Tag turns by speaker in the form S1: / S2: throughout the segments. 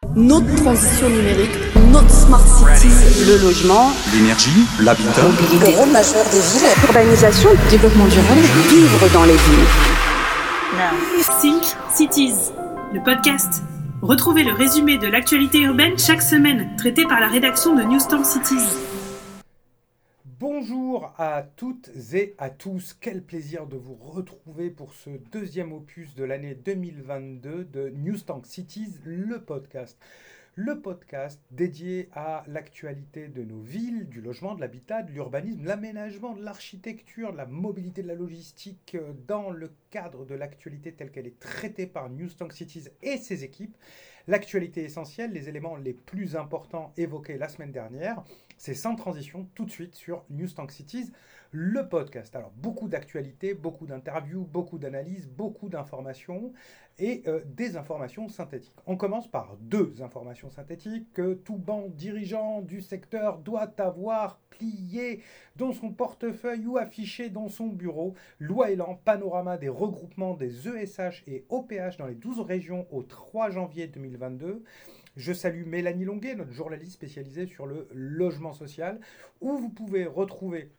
S1: notre transition numérique, notre smart cities, le logement,
S2: l'énergie, l'habitat,
S3: le rôle majeur des villes,
S1: l'urbanisation, le développement durable, vivre dans les villes.
S4: Think Cities, le podcast. Retrouvez le résumé de l'actualité urbaine chaque semaine, traité par la rédaction de Newsstand Cities.
S5: Bonjour à toutes et à tous, quel plaisir de vous retrouver pour ce deuxième opus de l'année 2022 de Newsstand Cities, le podcast. Le podcast dédié à l'actualité de nos villes, du logement, de l'habitat, de l'urbanisme, de l'aménagement, de l'architecture, de la mobilité, de la logistique, dans le cadre de l'actualité telle qu'elle est traitée par Newsstand Cities et ses équipes. L'actualité essentielle, les éléments les plus importants évoqués la semaine dernière, c'est sans transition tout de suite sur Newsstand Cities, le podcast. Alors beaucoup d'actualités, beaucoup d'interviews, beaucoup d'analyses, beaucoup d'informations et des informations synthétiques. On commence par deux informations synthétiques que tout bon dirigeant du secteur doit avoir plié dans son portefeuille ou affiché dans son bureau. Loi Elan, panorama des regroupements des ESH et OPH dans les 12 régions au 3 janvier 2022. Je salue Mélanie Longuet, notre journaliste spécialisée sur le logement social, où vous pouvez retrouver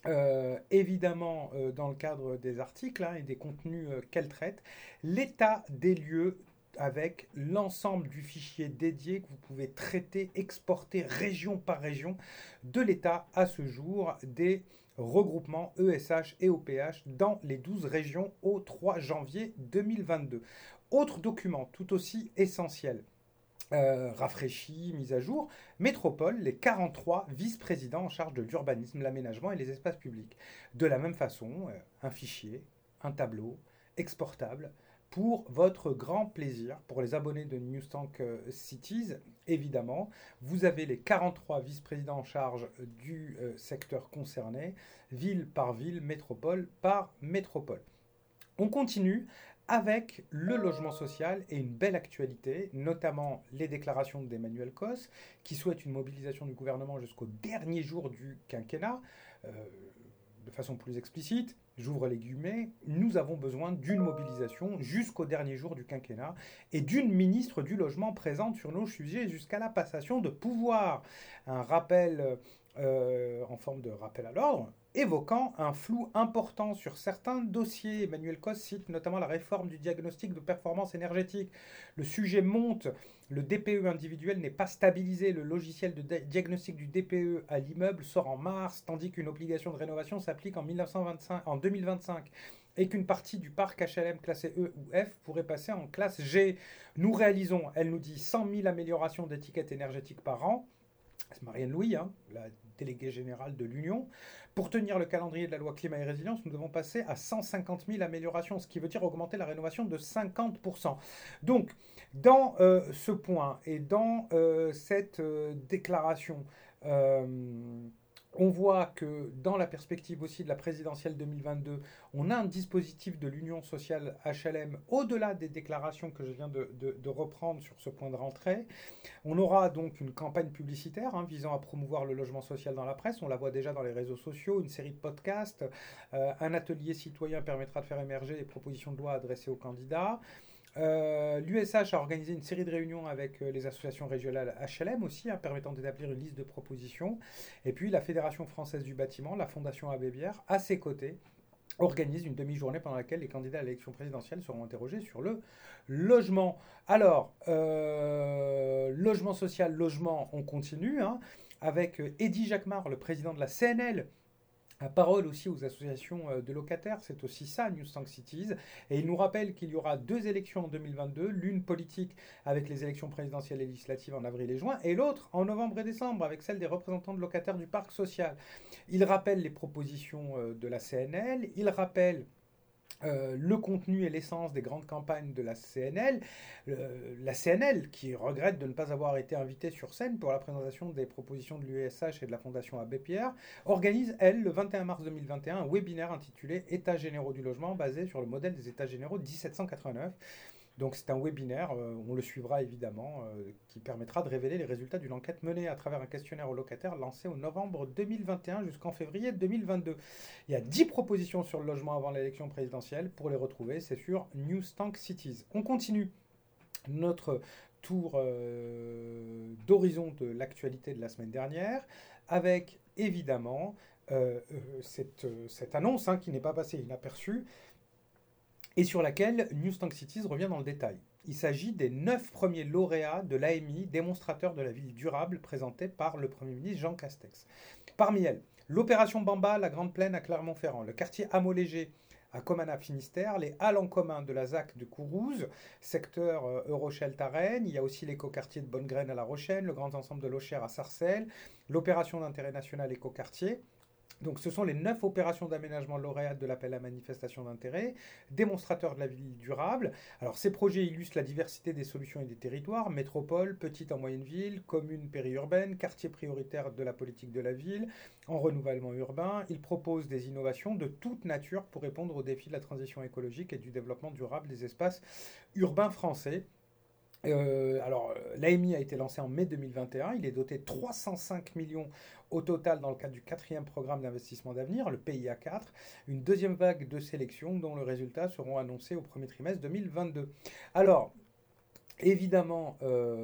S5: évidemment dans le cadre des articles et des contenus qu'elle traite, l'état des lieux avec l'ensemble du fichier dédié que vous pouvez traiter, exporter région par région de l'état à ce jour des regroupements ESH et OPH dans les 12 régions au 3 janvier 2022. Autre document tout aussi essentiel, rafraîchi, mise à jour, Métropole, les 43 vice-présidents en charge de l'urbanisme, l'aménagement et les espaces publics. De la même façon, un fichier, un tableau, exportable, pour votre grand plaisir, pour les abonnés de Newsstand Cities, évidemment. Vous avez les 43 vice-présidents en charge du secteur concerné, ville par ville, métropole par métropole. On continue avec le logement social et une belle actualité, notamment les déclarations d'Emmanuel Cos, qui souhaite une mobilisation du gouvernement jusqu'au dernier jour du quinquennat. De façon plus explicite, j'ouvre les guillemets, nous avons besoin d'une mobilisation jusqu'au dernier jour du quinquennat et d'une ministre du logement présente sur nos sujets jusqu'à la passation de pouvoir. Un rappel en forme de rappel à l'ordre, évoquant un flou important sur certains dossiers. Emmanuel Cos cite notamment la réforme du diagnostic de performance énergétique. Le sujet monte, le DPE individuel n'est pas stabilisé, le logiciel de diagnostic du DPE à l'immeuble sort en mars, tandis qu'une obligation de rénovation s'applique en 2025 et qu'une partie du parc HLM classé E ou F pourrait passer en classe G. Nous réalisons, elle nous dit, 100 000 améliorations d'étiquettes énergétiques par an. C'est Marianne Louis, la déléguée générale de l'Union. Pour tenir le calendrier de la loi climat et résilience, nous devons passer à 150 000 améliorations, ce qui veut dire augmenter la rénovation de 50%. Donc, dans ce point et dans cette déclaration, on voit que dans la perspective aussi de la présidentielle 2022, on a un dispositif de l'Union sociale HLM au-delà des déclarations que je viens de reprendre sur ce point de rentrée. On aura donc une campagne publicitaire visant à promouvoir le logement social dans la presse. On la voit déjà dans les réseaux sociaux, une série de podcasts. Un atelier citoyen permettra de faire émerger les propositions de loi adressées aux candidats. L'USH a organisé une série de réunions avec les associations régionales HLM aussi, permettant d'établir une liste de propositions. Et puis la Fédération française du bâtiment, la Fondation Abbé Pierre, à ses côtés, organise une demi-journée pendant laquelle les candidats à l'élection présidentielle seront interrogés sur le logement. Alors, logement social, logement, on continue, avec Eddy Jacquemart, le président de la CNL, la parole aussi aux associations de locataires, c'est aussi ça, Newsstand Cities. Et il nous rappelle qu'il y aura 2 élections en 2022, l'une politique avec les élections présidentielles et législatives en avril et juin, et l'autre en novembre et décembre avec celle des représentants de locataires du parc social. Il rappelle les propositions de la CNL, il rappelle le contenu et l'essence des grandes campagnes de la CNL. La CNL, qui regrette de ne pas avoir été invitée sur scène pour la présentation des propositions de l'USH et de la Fondation Abbé Pierre, organise, elle, le 21 mars 2021, un webinaire intitulé « États généraux du logement » basé sur le modèle des États généraux de 1789. Donc c'est un webinaire, on le suivra évidemment, qui permettra de révéler les résultats d'une enquête menée à travers un questionnaire aux locataires lancé au novembre 2021 jusqu'en février 2022. Il y a 10 propositions sur le logement avant l'élection présidentielle. Pour les retrouver, c'est sur Newsstand Cities. On continue notre tour d'horizon de l'actualité de la semaine dernière, avec évidemment cette annonce qui n'est pas passée inaperçue et sur laquelle Newstank Cities revient dans le détail. Il s'agit des 9 premiers lauréats de l'AMI, démonstrateurs de la ville durable, présentés par le Premier ministre Jean Castex. Parmi elles, l'opération Bamba, la Grande Plaine à Clermont-Ferrand, le quartier Hameau-Léger à Comana-Finistère, les halles en commun de la ZAC de Courouze, secteur Eurochelle-Tarenne, il y a aussi l'écoquartier de Bonnegraine à La Rochelle, le grand ensemble de l'Auchère à Sarcelles, l'opération d'intérêt national écoquartier. Donc ce sont les 9 opérations d'aménagement lauréates de l'appel à manifestation d'intérêt, démonstrateurs de la ville durable. Alors ces projets illustrent la diversité des solutions et des territoires, métropole, petite en moyenne ville, commune périurbaine, quartier prioritaire de la politique de la ville, en renouvellement urbain. Ils proposent des innovations de toute nature pour répondre aux défis de la transition écologique et du développement durable des espaces urbains français. L'AMI a été lancé en mai 2021, il est doté de 305 millions au total dans le cadre du 4e programme d'investissement d'avenir, le PIA 4, une deuxième vague de sélection dont les résultats seront annoncés au premier trimestre 2022. Alors, évidemment,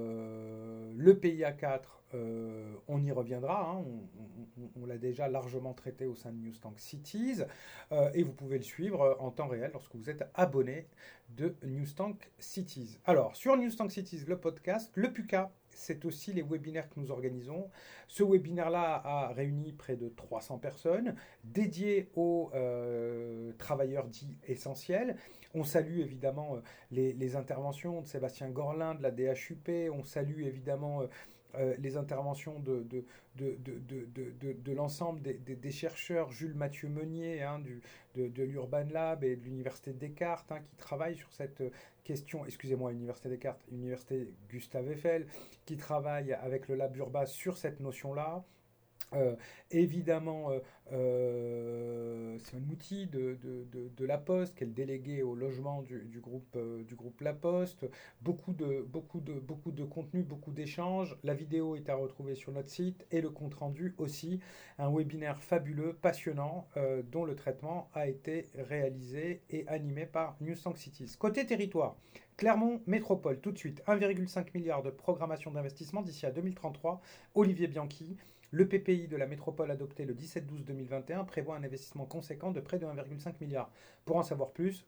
S5: le PIA 4, on y reviendra, on l'a déjà largement traité au sein de Newstank Cities, et vous pouvez le suivre en temps réel lorsque vous êtes abonné de Newstank Cities. Alors, sur Newstank Cities, le podcast, le PUCA, c'est aussi les webinaires que nous organisons. Ce webinaire-là a réuni près de 300 personnes, dédiés aux travailleurs dits essentiels. On salue évidemment les interventions de Sébastien Gorlin de la DHUP, on salue évidemment les interventions de l'ensemble des chercheurs, Jules Mathieu Meunier de l'Urban Lab et de l'Université Descartes qui travaillent sur cette question, Université Descartes, Université Gustave Eiffel, qui travaille avec le Lab Urba sur cette notion-là. Évidemment, Simone Mouty de La Poste, qui est le délégué au logement du groupe La Poste. Beaucoup de contenu, beaucoup d'échanges. La vidéo est à retrouver sur notre site et le compte-rendu aussi. Un webinaire fabuleux, passionnant, dont le traitement a été réalisé et animé par Newstank Cities. Côté territoire, Clermont Métropole, tout de suite, 1,5 milliard de programmation d'investissement d'ici à 2033. Olivier Bianchi. Le PPI de la métropole adopté le 17-12-2021 prévoit un investissement conséquent de près de 1,5 milliard. Pour en savoir plus,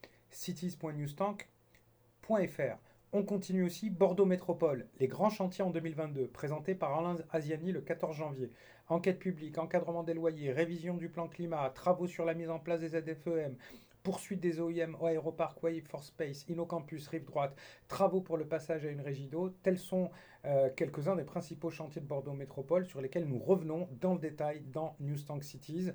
S5: cities.newstank.fr. On continue aussi Bordeaux Métropole, les grands chantiers en 2022, présentés par Alain Asiani le 14 janvier. Enquête publique, encadrement des loyers, révision du plan climat, travaux sur la mise en place des ZFEM, poursuite des OIM au Aéroparc Wave for Space, InnoCampus, Rive Droite, travaux pour le passage à une régie d'eau. Tels sont quelques-uns des principaux chantiers de Bordeaux Métropole sur lesquels nous revenons dans le détail dans Newstank Cities.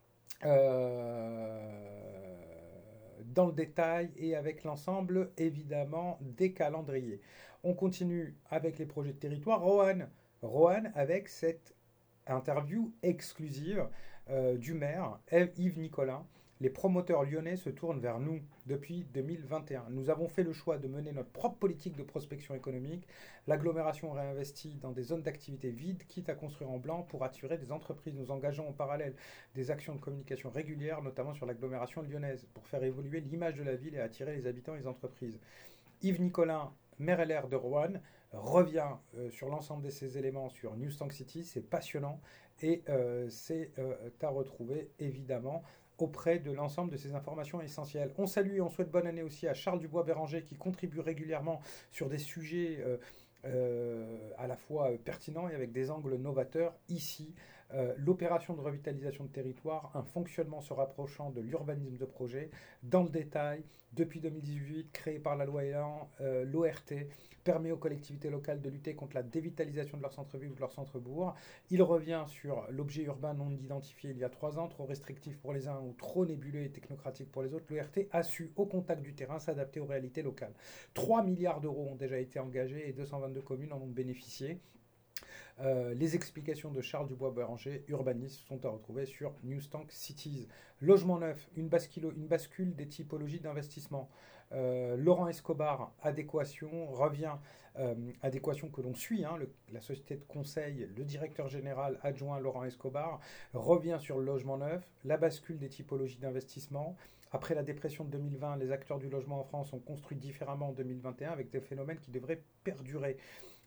S5: Dans le détail et avec l'ensemble, évidemment, des calendriers. On continue avec les projets de territoire. Roanne avec cette interview exclusive du maire Yves Nicolin. Les promoteurs lyonnais se tournent vers nous depuis 2021. Nous avons fait le choix de mener notre propre politique de prospection économique. L'agglomération réinvestit dans des zones d'activité vides, quitte à construire en blanc pour attirer des entreprises. Nous engageons en parallèle des actions de communication régulières, notamment sur l'agglomération lyonnaise, pour faire évoluer l'image de la ville et attirer les habitants et les entreprises. Yves Nicolin, maire LR de Roanne, revient sur l'ensemble de ces éléments sur Newstank City. C'est passionnant et c'est à retrouver évidemment auprès de l'ensemble de ces informations essentielles. On salue et on souhaite bonne année aussi à Charles Dubois-Béranger qui contribue régulièrement sur des sujets à la fois pertinents et avec des angles novateurs. Ici, l'opération de revitalisation de territoire, un fonctionnement se rapprochant de l'urbanisme de projet, dans le détail, depuis 2018, créé par la loi Elan, l'ORT permet aux collectivités locales de lutter contre la dévitalisation de leur centre-ville ou de leur centre-bourg. Il revient sur l'objet urbain non identifié il y a 3 ans, trop restrictif pour les uns ou trop nébuleux et technocratique pour les autres. L'ORT a su, au contact du terrain, s'adapter aux réalités locales. 3 milliards d'euros ont déjà été engagés et 222 communes en ont bénéficié. Les explications de Charles Dubois-Béranger, urbaniste, sont à retrouver sur Newstank Cities. Logement neuf, une bascule des typologies d'investissement. Laurent Escobar, Adéquation, revient, Adéquation que l'on suit, la société de conseil, le directeur général adjoint Laurent Escobar, revient sur le logement neuf, la bascule des typologies d'investissement. Après la dépression de 2020, les acteurs du logement en France ont construit différemment en 2021 avec des phénomènes qui devraient perdurer.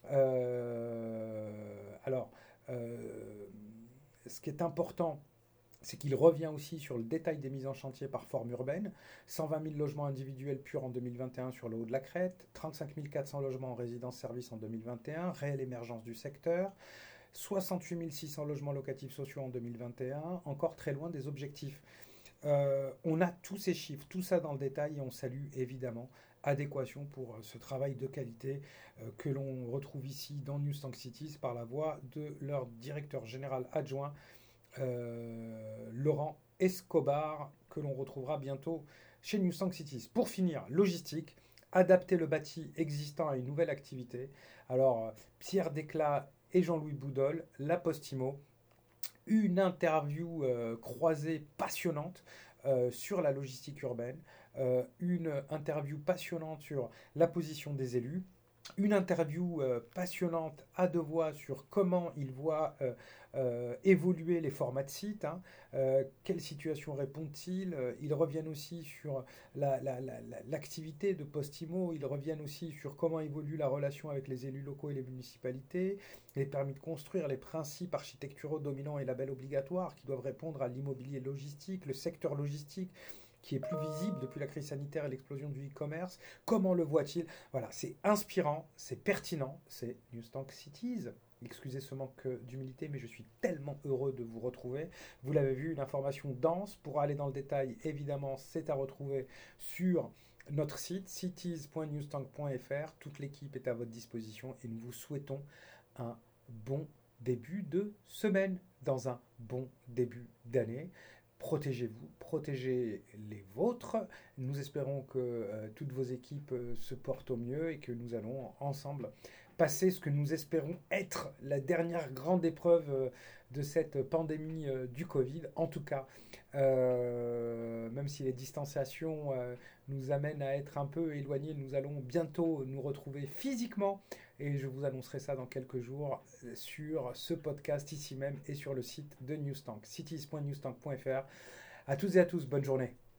S5: Ce qui est important, c'est qu'il revient aussi sur le détail des mises en chantier par forme urbaine. 120 000 logements individuels purs en 2021 sur le haut de la crête, 35 400 logements en résidence-service en 2021, réelle émergence du secteur, 68 600 logements locatifs sociaux en 2021, encore très loin des objectifs. On a tous ces chiffres, tout ça dans le détail, et on salue évidemment Adéquation pour ce travail de qualité que l'on retrouve ici dans Newstank Cities par la voix de leur directeur général adjoint Laurent Escobar, que l'on retrouvera bientôt chez Newstank Cities. Pour finir, logistique, adapter le bâti existant à une nouvelle activité. Alors, Pierre Desclas et Jean-Louis Boudol, La Postimo, une interview croisée passionnante sur la logistique urbaine, une interview passionnante sur la position des élus, une interview passionnante à deux voix sur comment ils voient évoluer les formats de sites, quelle situation répondent-ils. Ils reviennent aussi sur l'activité de Postimo, ils reviennent aussi sur comment évolue la relation avec les élus locaux et les municipalités, les permis de construire, les principes architecturaux dominants et labels obligatoires qui doivent répondre à l'immobilier logistique, le secteur logistique qui est plus visible depuis la crise sanitaire et l'explosion du e-commerce. Comment le voit-il? Voilà, c'est inspirant, c'est pertinent, c'est Newstank Cities. Excusez ce manque d'humilité, mais je suis tellement heureux de vous retrouver. Vous l'avez vu, une information dense. Pour aller dans le détail, évidemment, c'est à retrouver sur notre site, cities.newstank.fr. Toute l'équipe est à votre disposition et nous vous souhaitons un bon début de semaine, dans un bon début d'année. Protégez-vous, protégez les vôtres. Nous espérons que toutes vos équipes se portent au mieux et que nous allons ensemble passer ce que nous espérons être la dernière grande épreuve de cette pandémie du Covid. En tout cas, même si les distanciations nous amènent à être un peu éloignés, nous allons bientôt nous retrouver physiquement. Et je vous annoncerai ça dans quelques jours sur ce podcast ici même et sur le site de Newstank, cities.newstank.fr. À toutes et à tous, bonne journée.